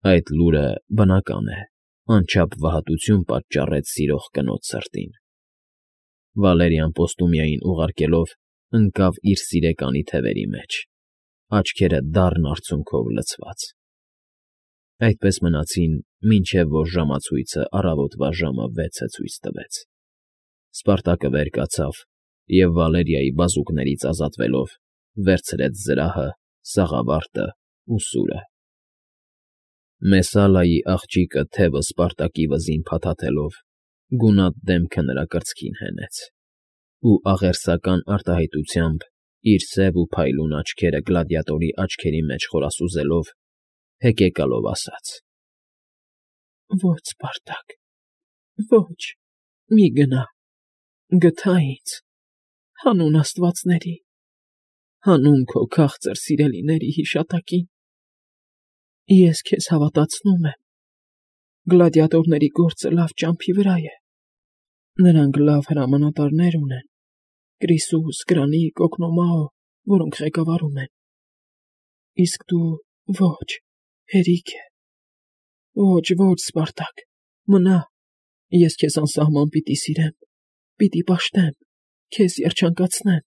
Այդ լուրը, բնական է, անչափ վհատություն պատճառեց սիրող կնոջ սրտին։ Վալերիան Պոստումիային ուղարկելով ընկավ իր սիրեկանի թևերի մեջ, աչքերը դառն արցունքով լցված։ Այդպես մնացին, մինչև որ ժամացույցը առավոտվա ժամը 6-ը ցույց տվեց։ Սպարտակը վեր կացավ և Վալերիայի բազուկներից ազատվելով վերցրեց զրահը, սաղավարտը ու սուրը։ Մեսալայի աղջիկը թևը Սպարտակի վզին փաթաթելով գունատ դեմքը նրա կրծքին հենեց ու աղերսական արտահայտությամբ իր սև ու փայլուն աչքերը գլադիատորի աչքերի մեջ խորասուզելով հեկեկալով ասաց. «Ոչ, Սպարտակ, ոչ, մի գնա, գթա ինձ, հանուն աստվածների, հանուն քո քաղցր սիրելիների հիշատակին։ Ես քեզ հավատացնում եմ, գլադիատորների գործը լավ ճամփի վրա է, նրանք լավ հրամանատարներ ունեն, Կրիսուս, Կրանիկ, Օգնոմաո, որոնք ղեկավարում են, իսկ դու ոչ, հերիք է, ոչ, Սպարտակ, մնա, ես քեզ անսահման պիտի սիրեմ, պիտի պաշտեմ, քեզ երջանկացնեմ»։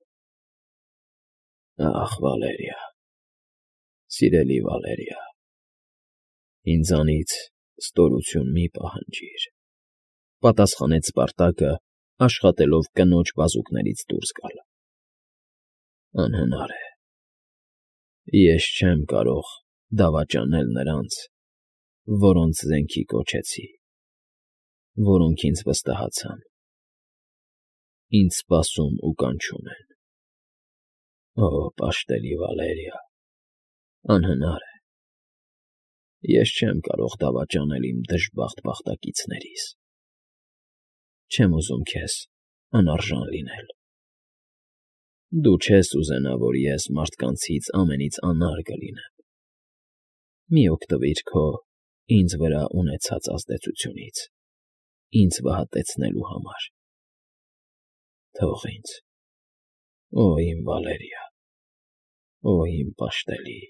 Ախ, Վալերիա, սիրելի Վալերիա, ինձանից ստորություն մի պահանջիր, պատասխանեց Սպարտակը, աշխատելով կնոջ բազուկներից դուրս գալ։ Անհնար է, ես չեմ կարող դավաճանել նրանց, որոնց զենքի կոչեցի, որոնք ինձ վստահացան, ինձ սպասում ու կանչում են։ Օ, պաշտելի Վալերիա, անհնար է, ես չեմ կարող դավաճանել իմ դժբախտ բախտակիցներիս, չեմ ուզում քեզ անարժան լինել։ Դու չես ուզենա, որ ես մարդկանցից ամենից անարգը լինեմ։ Մի օգտվիր քո ինձ վրա ունեցած ազդեցությունից, ինձ վհատեցնելու համար։ Թող ինձ, օ իմ Վալերիա, օ իմ պաշտելի։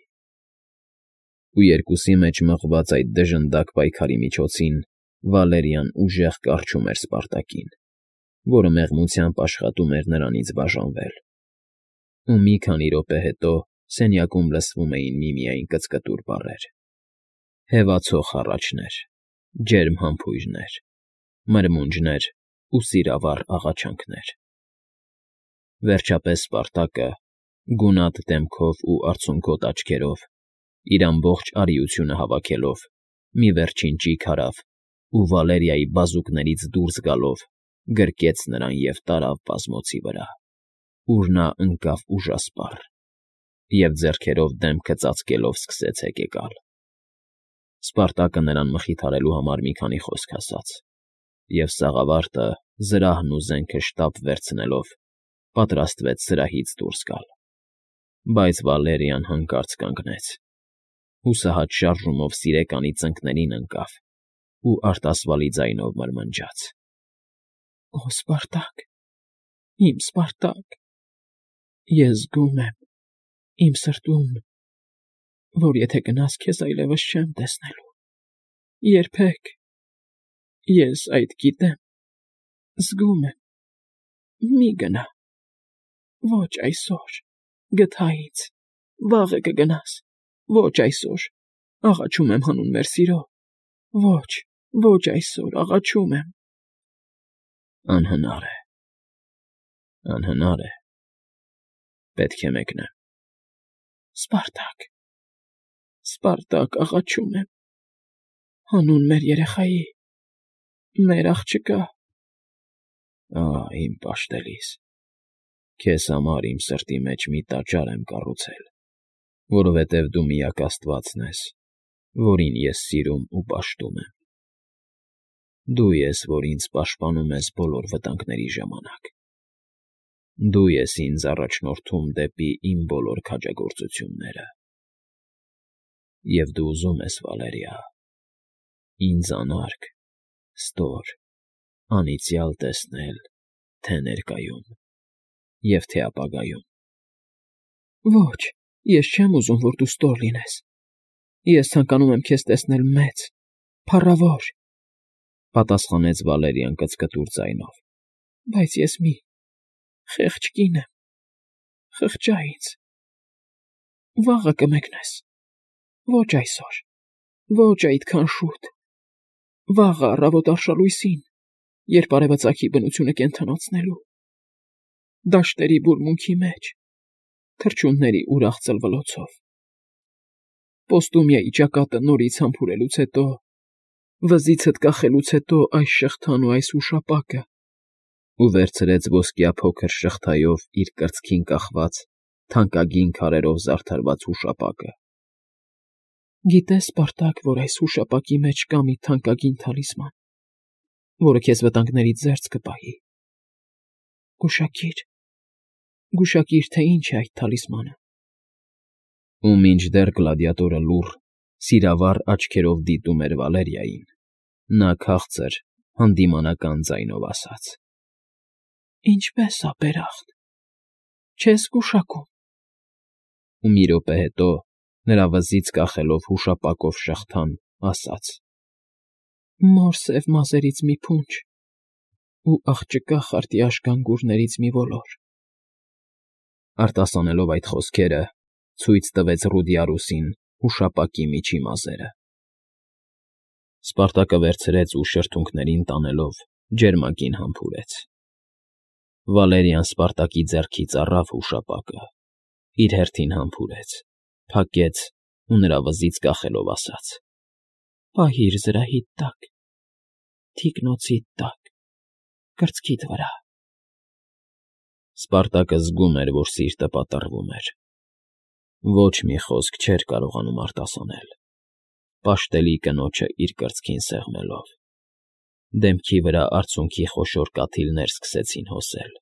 Ու երկուսի մեջ մղված այդ դժնդակ պայքարի միջոցին Վալերիան ուժեղ կառչում էր Սպարտակին, որը մեղմությամբ աշխատում էր նրանից բաժանվել։ Ու մի քանի րոպե հետո սենյակում լսվում էին միմիայն կծկտուր բառեր, հևացող հառաչներ, ջերմ համբույրներ, մրմունջներ ու սիրավառ աղաչանքներ։ Վերջապես Սպարտակը, գունատ դեմքով ու արցունքոտ աչքերով, իր ամբողջ արիությունը հավաքելով, մի վերջին ճիգ արավ ու Վալերիայի բազուկներից դուրս գալով գրկեց նրան և տարավ բազմոցի վրա, ուր նա ընկավ ուժասպառ և ձեռքերով դեմքը ծածկելով սկսեց հեկեկալ։ Սպարտակը նրան մխիթարելու համար մի քանի խոսք ասաց, և սաղավարտը, զրահն ու զենքը շտապ վերցնելով, պատրաստվեց սրահից դուրս գալ։ Բայց Վալերիան հանկարծ կանգնեց, հուսահատ շարժումով սիրեկանի ծնկներին ընկավ ու արտասվալի ձայնով մրմնջաց. «Օ Սպարտակ, իմ Սպարտակ, ես զգում եմ իմ սրտում, որ եթե գնաս, քեզ այլևս չեմ տեսնելու, երբեք, ես այդ գիտեմ, զգում եմ, մի գնա, ոչ այսօր, գթա ինձ, վաղը կգնաս, ոչ այսօր, աղաչում եմ հանուն մեր սիրո, ոչ այսօր, աղաչում եմ»։ Անհնար է, պետք է մեկնեմ։ Սպարտակ, աղաչում եմ, հանուն մեր երեխայի, մեր աղջկա։ Իմ պաշտելիս, քեզ համար իմ սրտի մեջ մի տաճար եմ կառուցել, որովհետև դու միակ Աստվածն ես, որին ես սիրում ու պաշտում եմ։ Դու ես, որ ինձ պաշտպանում ես բոլոր վտանգների ժամանակ։ Դու ես ինձ առաջնորդում դեպի իմ բոլոր քաջագործությունները։ Եվ դու ուզում ես, Վալերիա, ինձ անարգ, ստոր, անիծյալ տեսնել թե ներկայում և թե ապագայում։ Ոչ, ես չեմ ուզում, որ դու ստոր լինես։ Ես ցանկանում եմ քեզ տեսնել մեծ, փառավոր, պատասխանեց Վալերիան կծկտուր ձայնով։ Բայց ես մի խեղճ կին եմ, խղճա ինձ։ Վաղը կմեկնես, ոչ այսօր, ոչ այդքան շուտ, վաղը առավոտ արշալույսին, երբ արևը ծագի բնությունը կենդանացնելու, դաշտերի բուրմունքի մեջ, թռչունների ուրախ ծլվլոցով, Պոստումիայի ճակատը նորից համբուրելուց հետո, վզիցդ կախելուց հետո այս շղթան ու այս ուշապակը, ու վերցրեց ոսկյա փոքր շղթայով իր կրծքին կախված, թանկագին քարերով զարդարված հուշապակը։ Գիտես, Սպարտակ, որ այս հուշապակի մեջ կա մի թանկագին թալիսման, որը քեզ վտանգներից զերծ կպահի։ Գուշակիր, թե ինչ է այդ թալիսմանը։ Ու մինչդեռ գլադիատորը լուռ, սիրավառ աչքերով դիտում էր Վալերիային, նա քաղցր, հանդիմանական ձայնով ասաց. Ինչպես ապերախտ, չես գուշակում։ Ու մի րոպե հետո, նրա վզից կախելով հուշապակով շղթան, ասաց. Մոր սև մազերից մի փունջ ու աղջկա խարտի աշկանգուրներից մի ոլոր։ Արտասանելով այդ խոսքերը, ցույց տվեց Ռուդիարուսին հուշապակի միջի մազերը։ Սպարտակը վերցրեց ու շրթունքներին տանելով ջերմագին համբուրեց։ Վալերիան Սպարտակի ձեռքից առավ հուշապակը, իր հերթին համբուրեց, փակեց ու նրա վզից կախելով ասաց. Պահիր զրահիդ տակ, թիկնոցիդ տակ, կրծքիդ վրա։ Սպարտակը զգում էր, որ սիրտը պատռվում էր։ Ոչ մի խոսք չէր կարողանում արտասանել, պաշտելի կնոջը իր կրծքին սեղմելով։ Դեմքի վրա արցունքի խոշոր կաթիլներ սկսեցին հոսել։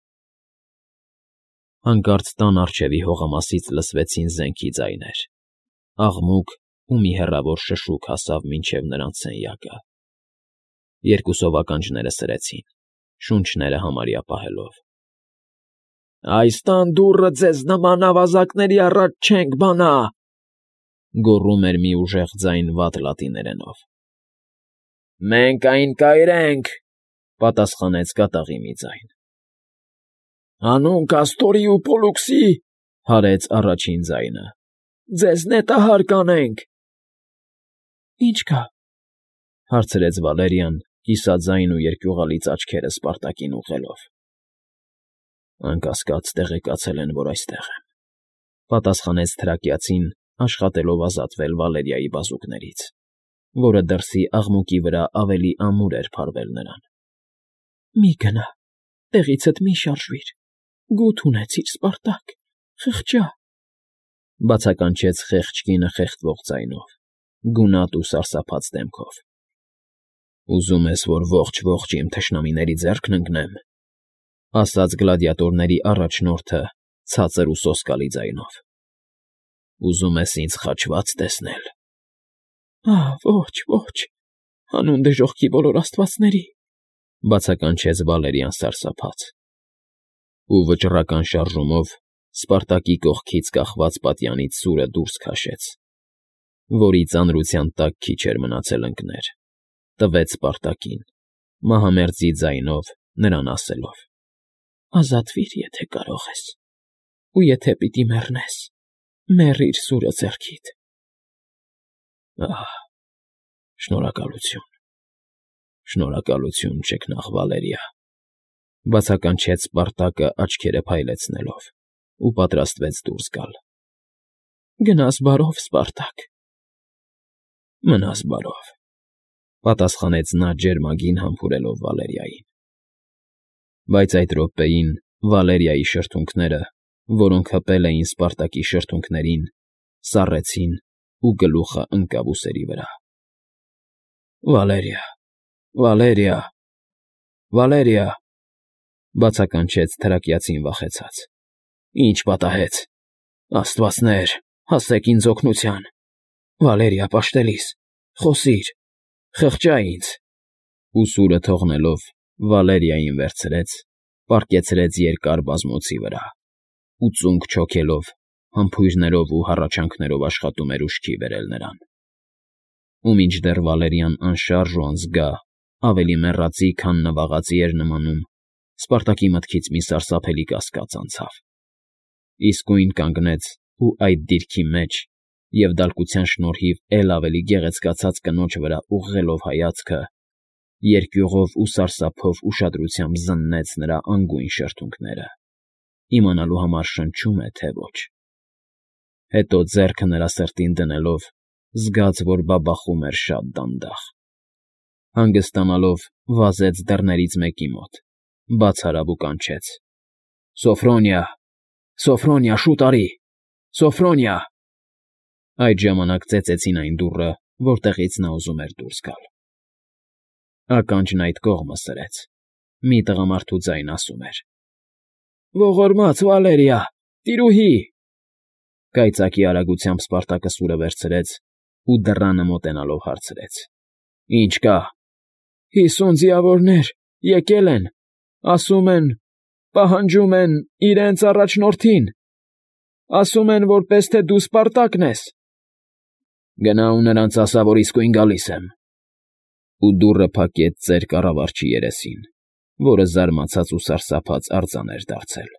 Հանկարծ տան առջևի հողամասից լսվեցին զենքի ձայներ, աղմուկ ու մի հեռավոր շշուկ հասավ մինչև նրանց սենյակը։ Երկու սովականջները սրեցին, շունչները համարյա պահելով։ Այս տան դուռը ձեզ նման ավազակների առաջ չենք բանա, գոռում էր մի ուժեղ ձայն վատ լատիներենով։ Մենք այն կայրենք, պատասխանեց կատաղի մի ձայն։ Հանուն Կաստորի ու Պոլուքսի, հարեց առաջին ձայնը, ձեզ նետահար կանենք։ Ինչ կա, հարցրեց Վալերիան, կիսաձայն ու երկյուղալից աչքերը Սպարտակին ուղղելով։ Անկասկած տեղեկացել են, որ այստեղ եմ, պատասխանեց թրակիացին, աշխատելով ազատվել Վալերիայի բազուկներից, որը դրսի աղմուկի վրա ավելի ամուր էր փարվել նրան։ Մի գնա, տեղիցդ մի շարժվիր, գութ ունեցիր, Սպարտակ, խղճա, բացականչեց խեղճ կինը խեղդվող ձայնով, գունատ ու սարսափած դեմքով։ Ուզում ես, որ ողջ իմ թշնամիների ձեռքն ընկնեմ, ասաց գլադիատորների առաջնորդը ցածր ու սոսկալի ձայնով։ Ուզում ես ինձ խաչված տեսնել։ Ոչ, հանուն դժոխքի բոլոր աստվածների, բացականչեց Վալերիան սարսափած։ Ու վճռական շարժումով Սպարտակի կողքից կախված պատյանից սուրը դուրս քաշեց, որի ծանրության տակ քիչ էր մնացել ընկներ, տվեց Սպարտակին, մահամերձի ձայնով նրան ասելով. Ազատվիր, եթե կարող ես, ու եթե պիտի մեռնես, մեռիր սուրը ձեռքիդ։ Շնորհակալություն, ճգնաղ Վալերիա, բացականչեց Սպարտակը աչքերը փայլեցնելով ու պատրաստվեց դուրս գալ։ Գնաս բարով, Սպարտակ։ Մնաս բարով, պատասխանեց նա ջերմագին համբուրելով Վալերիային։ Բայց այդ րոպեին Վալերիայի շրթունքները, որոնք հպել էին Սպարտակի շրթունքներին, սառեցին ու գլուխը ընկավ ուսերի վրա։ Վալերիա, բացականչեց թրակիացին վախեցած։ Ինչ պատահեց։ Աստվածներ, հասեք ինձ օգնության։ Վալերիա, պաշտելիս, խոսիր, խղճա ինձ։ Ու սուրը թողնելով Վալերիային վերցրեց, պառկեցրեց երկար բազմոցի վրա ու ծունկ չոքելով, համբույրներով ու հառաչանքներով աշխատում էր ուշքի բերել նրան։ ու մինչդեռ Վալերիան անշարժ ու անզգա, ավելի մեռածի, քան նվաղածի էր նմանում, Սպարտակի մտքից մի սարսափելի կասկած անցավ։ Իսկույն կանգնեց ու այդ դիրքի մեջ և դալկության շնորհիվ էլ ավելի գեղեցկացած կնոջ վրա ուղղելով հայացքը, երկյուղով ու սարսափով ուշադրությամբ զննեց նրա անգույն շրթունքները, իմանալու համար շնչում է, թե ոչ։ Հետո ձեռքը նրա սրտին դնելով, զգաց, որ բաբախում էր շատ դանդաղ։ Հանգստանալով վազեց դռներից մեկի մոտ, բաց արավ ու կանչեց. «Սոֆրոնիա, Սոֆրոնիա, շուտ արի, Սոֆրոնիա»։ Այդ ժամանակ ծեծեցին այն դուռը, որտեղից նա ուզում էր դուրս գալ։ Ականջն այդ կողմը սրեց։ Մի տղամարդու ձայն ասում էր. «Ողորմած Վալերիա, տիրուհի»։ Կայծակի արագությամբ Սպարտակը սուրը վերցրեց ու դռանը մոտենալով հարցրեց. «Ինչ կա»։ 50 ձիավորներ եկել են, ասում են, պահանջում են իրենց առաջնորդին, ասում են, որպես թե դու Սպարտակն ես։ Գնա ու նրանց ասա, որ իսկույն գալիս եմ։ Ու դուռը փակեց ծեր կառավարչի երեսին, որը զարմացած ու սարսափած արձան էր դարձել։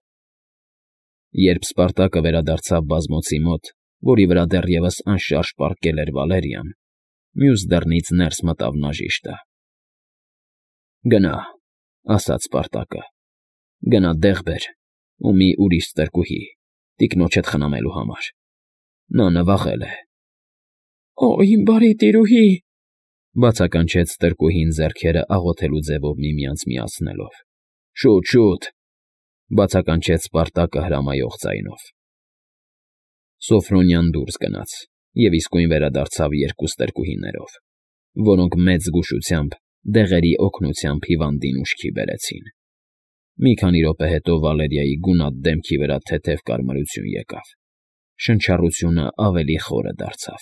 Երբ Սպարտակը վերադարձավ բազմոցի մոտ, որի վրա դեռևս անշարժ պառկել էր Վալերիան, մյուս դռնից ներս մտավ նա ժիշտը։ «Գնա», ասաց Սպարտակը, «գնա դեղ բեր ու մի ուրիշ ստրկուհի, տիկնոջդ խնամելու համար։ Նա նվաղել է»։ «Օ, իմ բարի տիրուհի», բացականչեց ստրկուհին ձեռքերը աղոթելու ձևով միմյանց միացնելով։ «Շուտ, շուտ», բացականչեց Սպարտակը հրամայող ձայնով։ Սոֆրոնիան դուրս գնաց և իսկույն վերադարձավ երկու ստրկուհիներով, որոնք մեծ զգուշությամբ դեղերի օգնությամբ հիվանդին ուշքի բերեցին։ Մի քանի րոպե հետո Վալերիայի գունատ դեմքի վրա թեթև կարմրություն եկավ, շնչառությունը ավելի խորը դարձավ։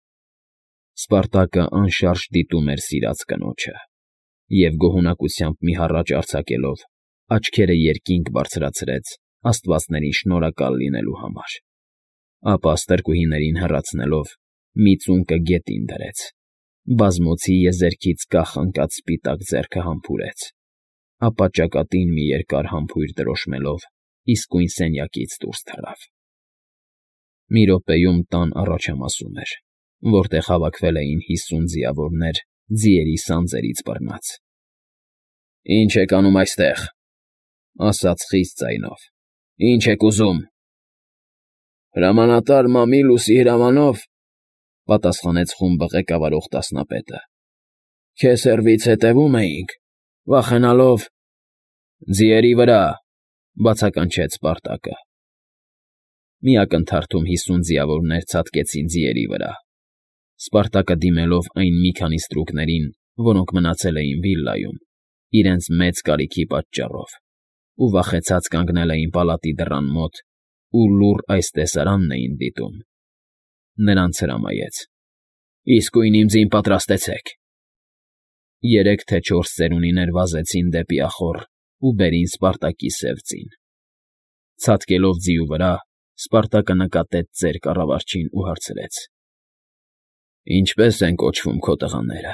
Սպարտակը անշարժ դիտում էր սիրած կնոջը և գոհունակությամբ մի հառաչ արձակելով, աչքերը երկինք բարձրացրեց աստվածներին շնորհակալ լինելու համար։ Ապա ստրկուհիներին հեռացնելով, մի ծունկը գետին դրեց, բազմոցի եզերքից կախ ընկած սպիտակ ձեռքը համբուրեց, ապա ճակատին մի երկար համբույր դրոշմելով, իսկույն սենյակից դուրս թռավ։ Մի րոպեում տան առաջամասում էր, որտեղ հավաքվել էին 50 ձիավորներ ձիերի սանձերից բռնած։ «Ինչ եք անում այստեղ», ասաց խիստ ձայնով։ «Ինչ եք ուզում»։ «Հրամանատար Մամիլուսի հրամանով», պատասխանեց խումբը ղեկավարող տասնապետը, «քեզ հեռվից հետևում էինք, վախենալով»։ «Ձիերի վրա», բացականչեց Սպարտակը։ Մի ակնթարթում 50 ձիավորներ ցատկեցին ձիերի վրա։ Սպարտակը դիմելով այն մի քանի ստրուկներին, որոնք մնացել էին վիլլայում, իրենց մեծ կարիքի պատճառով, ու վախեցած կանգնել էին պալատի դռան մոտ ու լուռ այս տեսարանն էին դիտում, նրանց հրամայեց. «Իսկույն իմ ձին պատրաստեցեք»։ 3 թե 4 ծերունիներ վազեցին դեպի ախոռ ու բերին Սպարտակի սև ձին։ Ցատկելով ձիու վրա, Սպարտակը նկատեց ծեր կառավարչին ու հարցրեց. «Ինչպե՞ս են կոչվում քո տղաները»։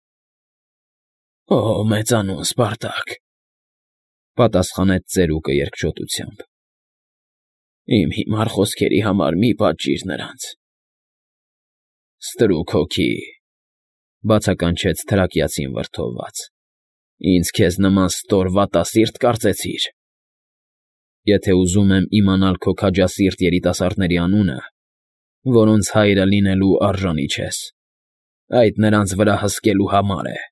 «Օ, մեծանուն Սպարտակ», պատասխանեց ծերուկը երկչոտությամբ։ «Իմ հիմար խոսքերի համար մի պատժիր նրանց»։ «Ստրուկ հոգի», բացականչեց թրակիացին վրդովված, «ինձ քեզ նման ստոր վատասիրտ կարծեցիր։ Եթե ուզում եմ իմանալ քո քաջասիրտ երիտասարդների անունը, որոնց հայրը լինելու արժանի չես, այդ նրանց վրա հսկելու համար է։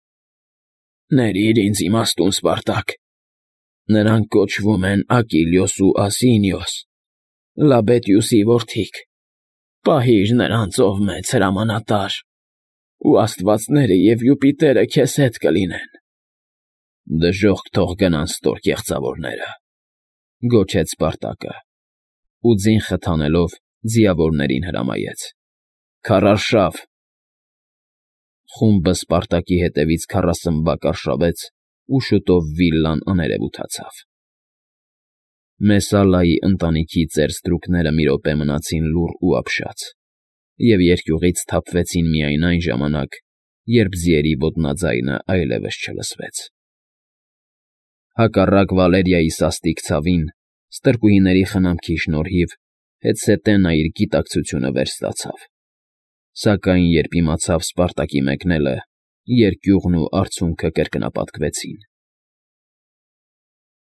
Ներիր ինձ իմաստուն, Սպարտակ։ Նրանք կոչվում են Ակիլիոս ու Ասինիոս, Լաբետիուսի որդիք։ Պահիր նրանց, ով մեծ հրամանատար, ու աստվածները և Յուպիտերը քեզ հետ կլինեն»։ «Դժոխք թող գնան ստոր կեղծավորները», գոչեց Սպարտակը, ու ձին խթանելով ձիավորներին հրամայեց. «Քառարշավ»։ Խումբը Սպարտակի հետևից քառասմբակ արշավեց ու շուտով վիլլան աներևութացավ։ Մեսալայի ընտանիքի ծեր ստրուկները մի րոպե մնացին լուռ ու ապշած, և երկյուղից սթափվեցին միայն այն ժամանակ, երբ ձիերի ոտնաձայնը այլևս չլսվեց։ Հակառակ Վալերիայի սաստիկ ցավին, ստրկուհիների խնամքի շնորհիվ հետզհետե նա իր գիտակցությունը վերստացավ, սակայն երբ իմացավ Սպարտակի մեկնելը, երկյուղն ու արցունքը կրկնապատկվեցին։